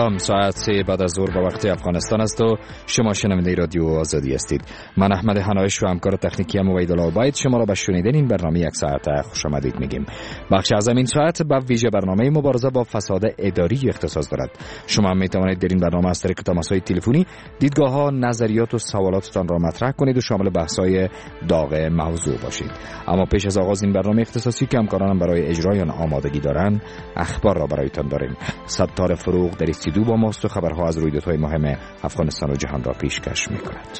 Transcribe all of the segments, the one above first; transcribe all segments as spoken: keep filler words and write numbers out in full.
سلام، ساعت سه بعد از ظهر به وقت افغانستان است و شما شنونده رادیو آزادی هستید. من احمد حنایش و همکار تکنیکی ام عبیدالله عبید شما را به شنیدن این برنامه یک ساعت خوش آمدید میگیم. بخش از این ساعت با ویژه برنامه مبارزه با فساد اداری اختصاص دارد. شما هم میتوانید در این برنامه از طریق تماس‌های تلفنی دیدگاه‌ها، نظریات و سوالاتتان را مطرح کنید و شامل بحث‌های داغ موضوع باشید. اما پیش از آغاز این برنامه اختصاصی که همکارانم برای اجرای آن آمادگی دارند، اخبار را برایتان داریم. ستار فروغ در استودیو با ماست و خبرها از رویدادهای مهم افغانستان و جهان را پیشکش می‌کند.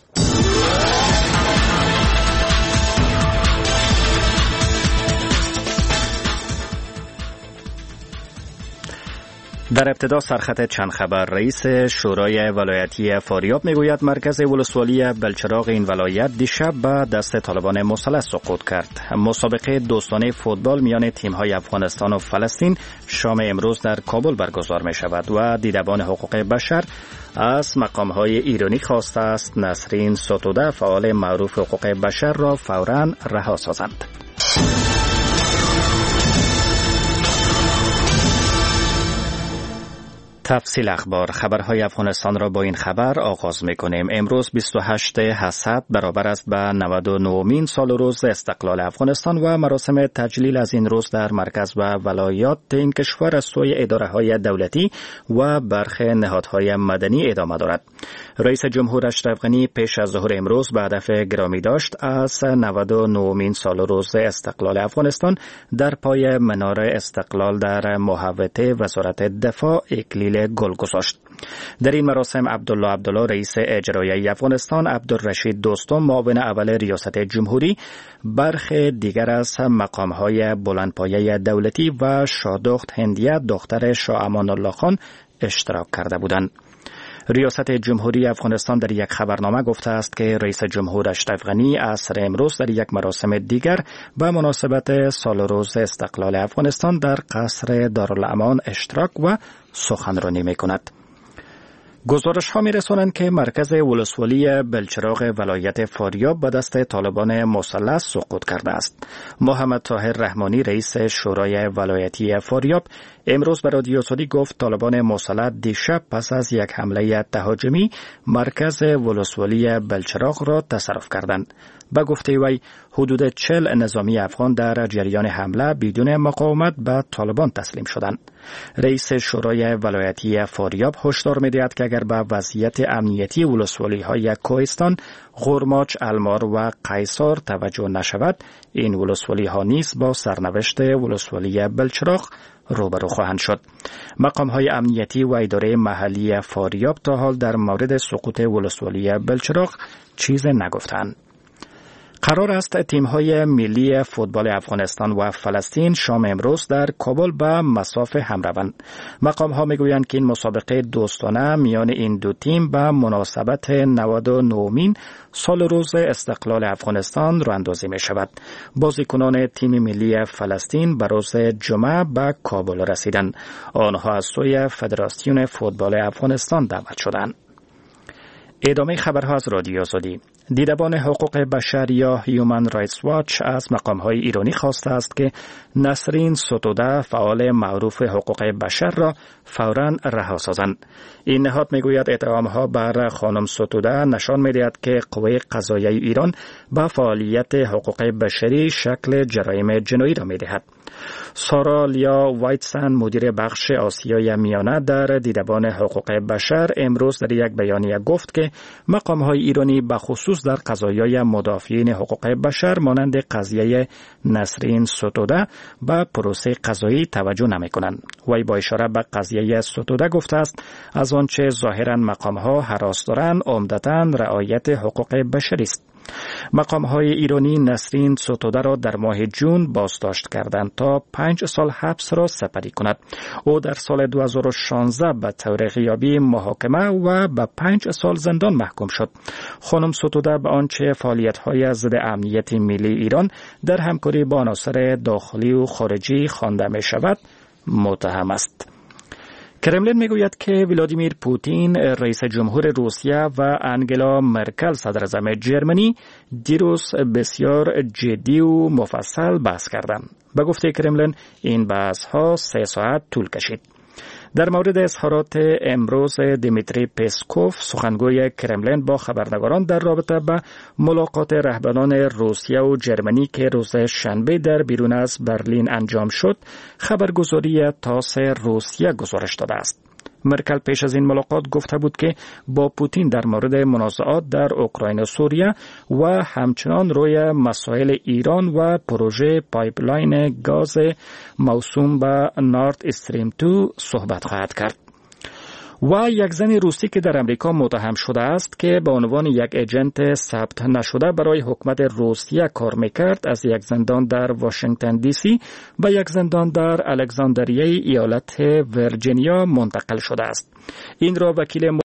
در ابتدا سرخط چند خبر. رئیس شورای ولایتی فاریاب میگوید مرکز ولسوالی بلچراغ این ولایت دیشب به دست طالبان مسلح سقوط کرد. مسابقه دوستانه فوتبال میان تیم‌های افغانستان و فلسطین شام امروز در کابل برگزار می شود و دیدبان حقوق بشر از مقام‌های ایرانی خواسته است نسرین ستوده فعال معروف حقوق بشر را فوراً رها سازند. تفصیل اخبار. خبرهای افغانستان را با این خبر آغاز می‌کنیم. امروز بیست و هشتم حسد برابر است به نود و نهمین سال روز استقلال افغانستان و مراسم تجلیل از این روز در مرکز و ولایات این کشور از سوی اداره‌های دولتی و برخی نهادهای مدنی ادامه دارد. رئیس جمهور اشرف غنی پیش از ظهر امروز به هدف گرامی داشت از نود و نهمین سال روز استقلال افغانستان در پای منار استقلال در محوطه وزارت دفاع اکلیل گل گذاشت. در این مراسم عبدالله عبدالله رئیس اجرایی افغانستان، عبدالرشید دوستم معاون اول ریاست جمهوری، برخی دیگر از مقام‌های بلندپایه دولتی و شادخت هندیه دختر شاه امان الله خان اشتراک کرده بودند. ریاست جمهوری افغانستان در یک خبرنامه گفته است که رئیس جمهور اشرف غنی عصر امروز در یک مراسم دیگر به مناسبت سال روز استقلال افغانستان در قصر دارالامان اشتراک و سخنرانی می‌کند. گزارش ها می رسونند که مرکز ولسوالی بلچراغ ولایت فاریاب به دست طالبان مسلح سقوط کرده است. محمد طاهر رحمانی رئیس شورای ولایتی فاریاب امروز به رادیو آزادی گفت طالبان مسلح دیشب پس از یک حمله تهاجمی مرکز ولسوالی بلچراغ را تصرف کردند. به گفته وی حدود چهل نظامی افغان در جریان حمله بدون مقاومت به طالبان تسلیم شدند. رئیس شورای ولایتی فاریاب هشدار می‌دهد که اگر به وضعیت امنیتی ولسوالی‌های کوهستان، غرماچ، المار و قیصار توجه نشود، این ولسوالی‌ها نیز با سرنوشت ولسوالی بلچراغ روبرو خواهند شد. مقام‌های امنیتی و اداره محلی فاریاب تا حال در مورد سقوط ولسوالی بلچراغ چیز نگفتند. قرار است تیم‌های ملی فوتبال افغانستان و فلسطین شام امروز در کابل به مصاف هم روند. مقام‌ها می‌گویند که این مسابقه دوستانه میان این دو تیم به مناسبت نود و نهمین سال روز استقلال افغانستان راه‌اندازی می‌شود. بازیکنان تیم ملی فلسطین به روز جمعه به کابل رسیدند. آنها از سوی فدراسیون فوتبال افغانستان دعوت شدند. ادامه خبرها از رادیو آزادی. دیدبان حقوق بشر یا هیومن رایتس واچ از مقام‌های ایرانی خواسته است که نسرین ستوده فعال معروف حقوق بشر را فوراً رها سازند. این نهاد میگوید اتهام‌ها بر خانم ستوده نشان می‌دهد که قوه قضاییه ایران به فعالیت حقوق بشری شکل جرایم جنایی را می‌دهد. سارا لیا وایتسن مدیر بخش آسیای میانه در دیدبان حقوق بشر امروز در یک بیانیه گفت که مقام‌های ایرانی به خصوص در قضایای مدافعین حقوق بشر مانند قضیه نسرین ستوده به پروسه قضایی توجه نمی‌کنند. وی با اشاره به قضیه ستوده گفته است از آنچه ظاهراً مقام‌ها هراس دارند عمدتاً رعایت حقوق بشری است. مقام‌های ایرانی نسرین ستوده را در ماه جون بازداشت کردند تا پنج سال حبس را سپری کند. او در سال دو هزار و شانزده به طور غیابی محاکمه و به پنج سال زندان محکوم شد. خانم ستوده به آنچه فعالیت‌های ضد امنیت ملی ایران در همکاری با عناصر داخلی و خارجی خوانده می‌شود متهم است. کرملین میگوید که ولادیمیر پوتین رئیس جمهور روسیه و انگلا مرکل صدر اعظم جرمنی دیروز بسیار جدی و مفصل بحث کردند. به گفته کرملین این بحث ها سه ساعت طول کشید. در مورد اظهارات امروز دیمیتری پسکوف سخنگوی کرملین با خبرنگاران در رابطه با ملاقات رهبران روسیه و جرمنی که روز شنبه در بیرون از برلین انجام شد، خبرگزاری تاس روسیه گزارش داده است. مرکل پیش از این ملاقات گفته بود که با پوتین در مورد منازعات در اوکراین و سوریه و همچنان روی مسائل ایران و پروژه پایپلاین گاز موسوم به نورد استریم دو صحبت خواهد کرد. و یک زن روسی که در امریکا متهم شده است که به عنوان یک ایجنت ثبت نشده برای حکومت روسیه کار میکرد، از یک زندان در واشنگتن دی سی و یک زندان در الکساندریه ایالت ورجینیا منتقل شده است. این را وکیل